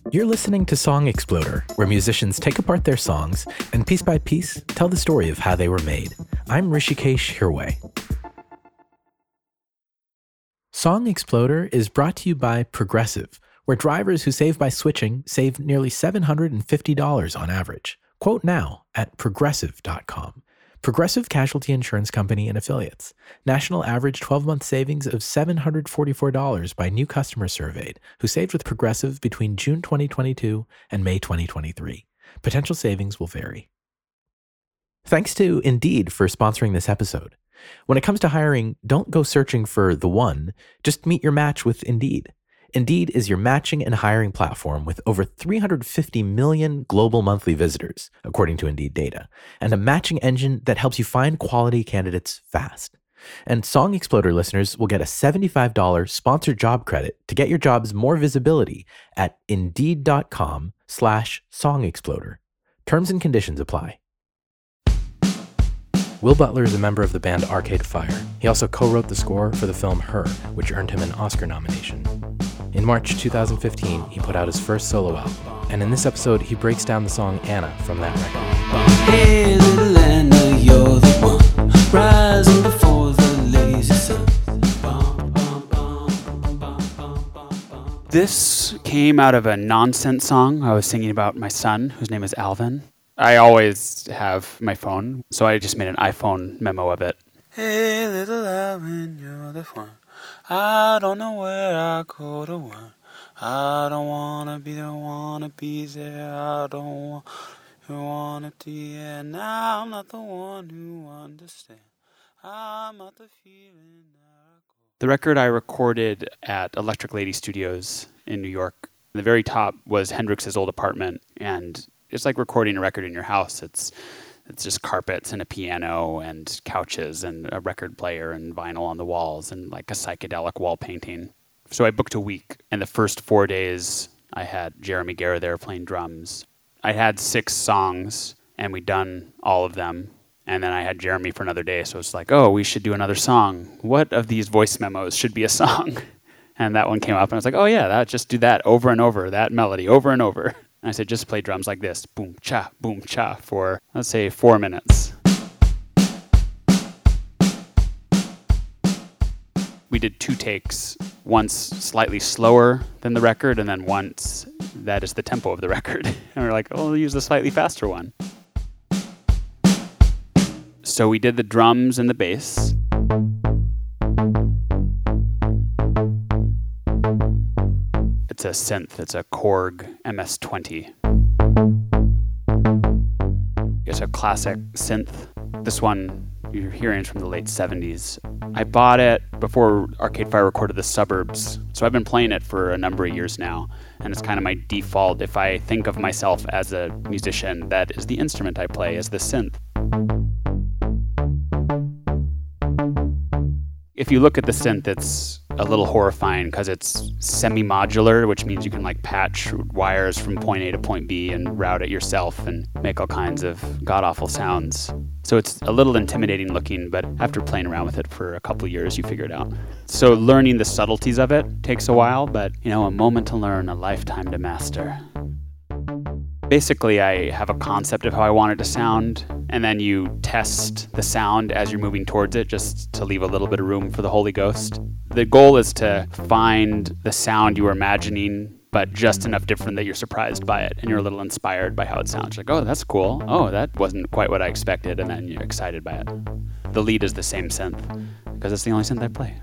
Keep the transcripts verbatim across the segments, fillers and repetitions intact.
You're listening to Song Exploder, where musicians take apart their songs and piece by piece tell the story of how they were made. I'm Rishikesh Hirway. Song Exploder is brought to you by Progressive, where drivers who save by switching save nearly seven hundred fifty dollars on average. Quote now at progressive dot com. Progressive Casualty Insurance Company and Affiliates. National average twelve-month savings of seven hundred forty-four dollars by new customers surveyed who saved with Progressive between June twenty twenty-two and May twenty twenty-three. Potential savings will vary. Thanks to Indeed for sponsoring this episode. When it comes to hiring, don't go searching for the one. Just meet your match with Indeed. Indeed is your matching and hiring platform with over three hundred fifty million global monthly visitors, according to Indeed data, and a matching engine that helps you find quality candidates fast. And Song Exploder listeners will get a seventy-five dollars sponsored job credit to get your jobs more visibility at indeed.com slash song exploder. Terms and conditions apply. Will Butler is a member of the band Arcade Fire. He also co-wrote the score for the film Her, which earned him an Oscar nomination. In March two thousand fifteen, he put out his first solo album, and in this episode, he breaks down the song Anna from that record. Hey, little Anna, you're the one, rising before the lazy sun. This came out of a nonsense song I was singing about my son, whose name is Alvin. I always have my phone, so I just made an iPhone memo of it. Hey, little Alvin, you're the one. I don't know where I go to one. I don't wanna be the one to be there. I don't want to wanna be there. Now I'm not the one who understands. I'm not the feeling that I go. The record I recorded at Electric Lady Studios in New York. The very top was Hendrix's old apartment, and it's like recording a record in your house. It's It's just carpets and a piano and couches and a record player and vinyl on the walls and like a psychedelic wall painting. So I booked a week, and the first four days I had Jeremy Guerra there playing drums. I had six songs, and we'd done all of them. And then I had Jeremy for another day, so it's like, oh, we should do another song. What of these voice memos should be a song? And that one came up, and I was like, oh yeah, that just do that over and over, that melody over and over. And I said, just play drums like this, boom, cha, boom, cha, for, let's say, four minutes. We did two takes, once slightly slower than the record, and then once that is the tempo of the record. And we're like, oh, we'll use the slightly faster one. So we did the drums and the bass. It's a synth. It's a Korg M S twenty. It's a classic synth. This one you're hearing is from the late seventies. I bought it before Arcade Fire recorded The Suburbs, so I've been playing it for a number of years now, and it's kind of my default. If I think of myself as a musician, that is the instrument I play, is the synth. If you look at the synth, it's a little horrifying because it's semi-modular, which means you can like patch wires from point A to point B and route it yourself and make all kinds of god-awful sounds. So it's a little intimidating looking, but after playing around with it for a couple of years, you figure it out. So learning the subtleties of it takes a while, but you know, a moment to learn, a lifetime to master. Basically, I have a concept of how I want it to sound, and then you test the sound as you're moving towards it, just to leave a little bit of room for the Holy Ghost. The goal is to find the sound you were imagining, but just enough different that you're surprised by it, and you're a little inspired by how it sounds. Like, oh, that's cool. Oh, that wasn't quite what I expected, and then you're excited by it. The lead is the same synth, because it's the only synth I play.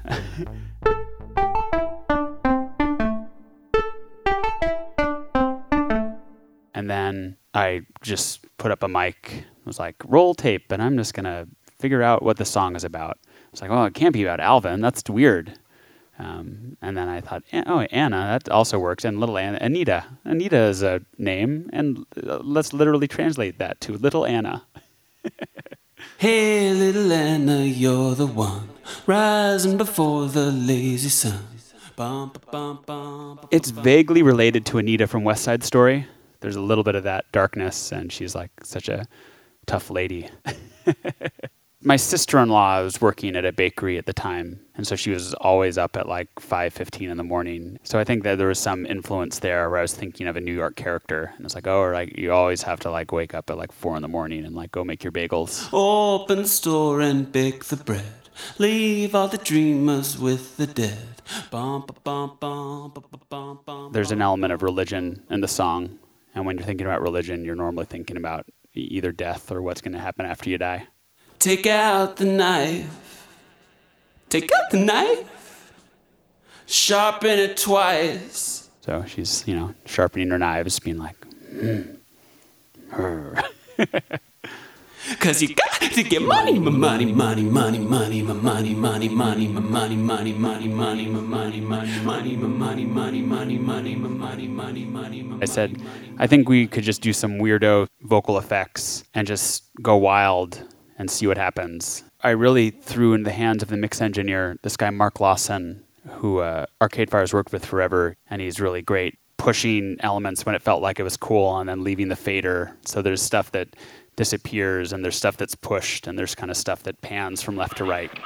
And then I just put up a mic. It was like, roll tape, and I'm just going to figure out what the song is about. It's like, oh, it can't be about Alvin. That's weird. Um, and then I thought, oh, Anna, that also works. And little Anna, Anita. Anita is a name, and let's literally translate that to Little Anna. Hey, little Anna, you're the one, rising before the lazy sun. Bum, bum, bum, bum, it's vaguely related to Anita from West Side Story. There's a little bit of that darkness, and she's like such a tough lady. My sister-in-law was working at a bakery at the time, and so she was always up at like five fifteen in the morning. So I think that there was some influence there where I was thinking of a New York character, and it's like, oh, like you always have to like wake up at like four in the morning and like go make your bagels. Open the store and bake the bread. Leave all the dreamers with the dead. Bum, bum, bum, bum, bum, bum, There's an element of religion in the song, and when you're thinking about religion, you're normally thinking about either death or what's going to happen after you die. Take out the knife. Take out the knife. Sharpen it twice. So she's, you know, sharpening her knives, being like, mm, her. Cause you got to get money, my money, money, money, money, my money, money, money, my money, money, money, money, my money, money, money, my money, money, money, money, my money, money, money. I said, I think we could just do some weirdo vocal effects and just go wild and see what happens. I really threw in the hands of the mix engineer, this guy Mark Lawson, who uh, Arcade Fire's worked with forever, and he's really great, pushing elements when it felt like it was cool and then leaving the fader. So there's stuff that disappears and there's stuff that's pushed and there's kind of stuff that pans from left to right.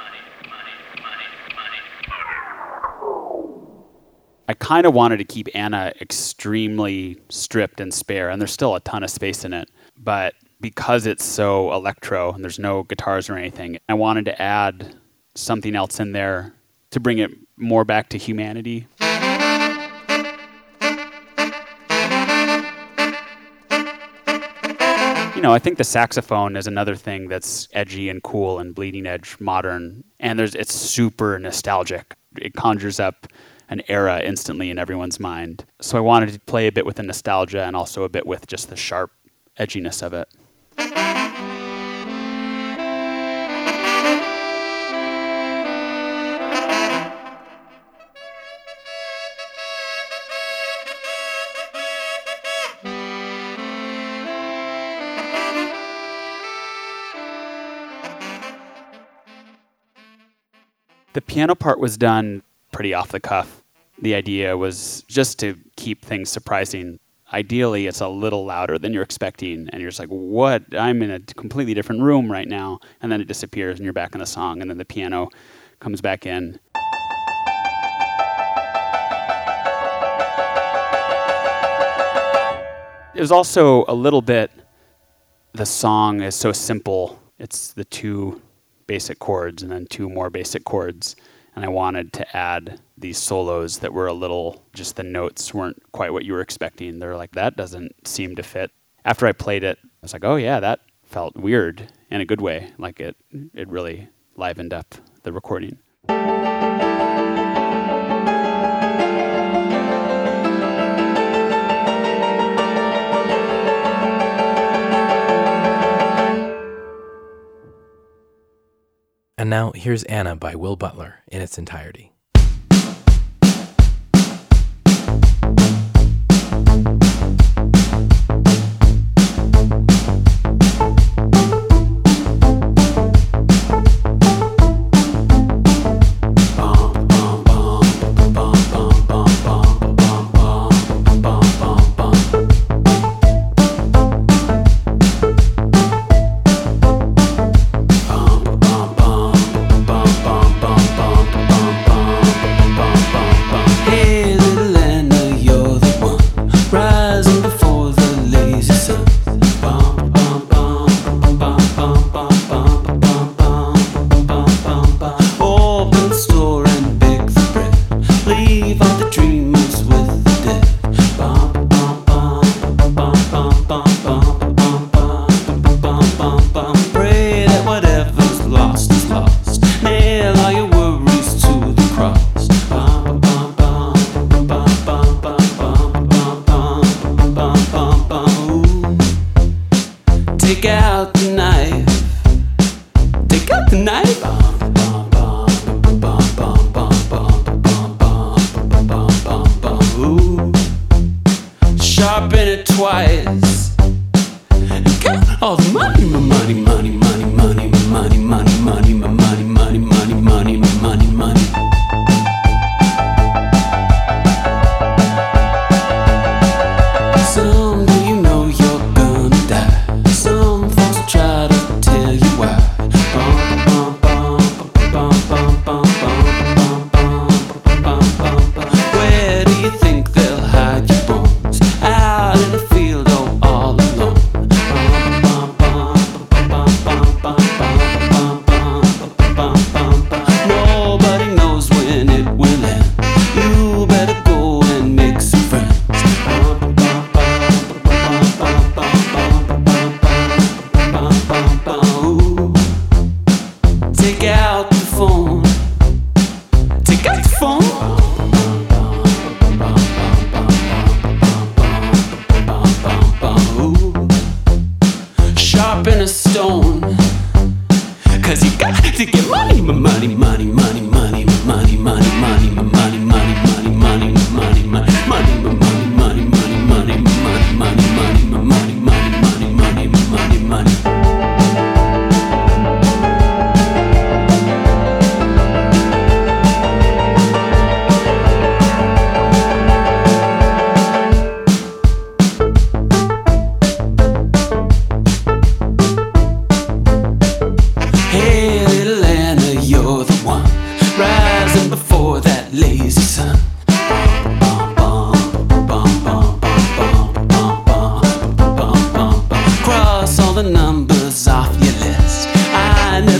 I kind of wanted to keep Anna extremely stripped and spare, and there's still a ton of space in it, but because it's so electro and there's no guitars or anything, I wanted to add something else in there to bring it more back to humanity. You know, I think the saxophone is another thing that's edgy and cool and bleeding edge modern, and there's it's super nostalgic. It conjures up an era instantly in everyone's mind. So I wanted to play a bit with the nostalgia and also a bit with just the sharp edginess of it. The piano part was done pretty off the cuff. The idea was just to keep things surprising. Ideally, it's a little louder than you're expecting, and you're just like, what? I'm in a completely different room right now. And then it disappears, and you're back in the song, and then the piano comes back in. It was also a little bit, the song is so simple. It's the two basic chords and then two more basic chords. And I wanted to add these solos that were a little, just the notes weren't quite what you were expecting. They're like, that doesn't seem to fit. After I played it, I was like, oh yeah, that felt weird in a good way. Like it, it really livened up the recording. And now here's Anna by Will Butler in its entirety. Try to tell you why.